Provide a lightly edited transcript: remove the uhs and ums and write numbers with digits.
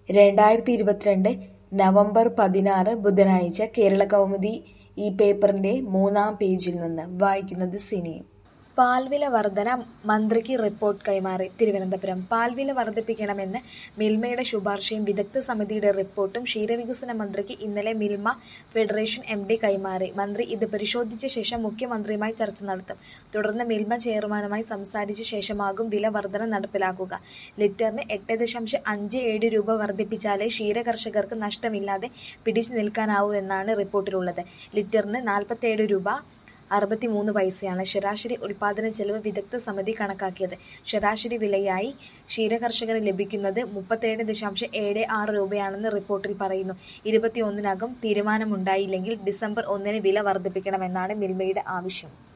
2022 November 16 ബുധനാഴ്ച കേരളകൗമുദി ഈ പേപ്പറിന്റെ 3-ാം പേജിൽ നിന്ന് വായിക്കുന്നത് സിനി. പാൽവില വർധന മന്ത്രിക്ക് റിപ്പോർട്ട് കൈമാറി. തിരുവനന്തപുരം. പാൽവില വർധിപ്പിക്കണമെന്ന് മിൽമയുടെ ശുപാർശയും വിദഗ്ധ സമിതിയുടെ റിപ്പോർട്ടും ക്ഷീരവികസന മന്ത്രിക്ക് ഇന്നലെ മിൽമ ഫെഡറേഷൻ MD കൈമാറി. മന്ത്രി ഇത് പരിശോധിച്ച ശേഷം മുഖ്യമന്ത്രിയുമായി ചർച്ച നടത്തും. തുടർന്ന് മിൽമ ചെയർമാനുമായി സംസാരിച്ച ശേഷമാകും വില വർധന നടപ്പിലാക്കുക. ലിറ്ററിന് 8.57 രൂപ വർധിപ്പിച്ചാലേ ക്ഷീരകർഷകർക്ക് നഷ്ടമില്ലാതെ പിടിച്ചു നിൽക്കാനാവൂ എന്നാണ് റിപ്പോർട്ടിലുള്ളത്. ലിറ്ററിന് 47 രൂപ 63 പൈസയാണ് ശരാശരി ഉൽപാദന ചെലവ് വിദഗ്ധ സമിതി കണക്കാക്കിയത്. ശരാശരി വിലയായി ക്ഷീരകർഷകന് ലഭിക്കുന്നത് 37.76 രൂപയാണെന്ന് റിപ്പോർട്ടിൽ പറയുന്നു. 21-നകം തീരുമാനമുണ്ടായില്ലെങ്കിൽ ഡിസംബർ 1-ന് വില വർധിപ്പിക്കണമെന്നാണ് മിൽമയുടെ ആവശ്യം.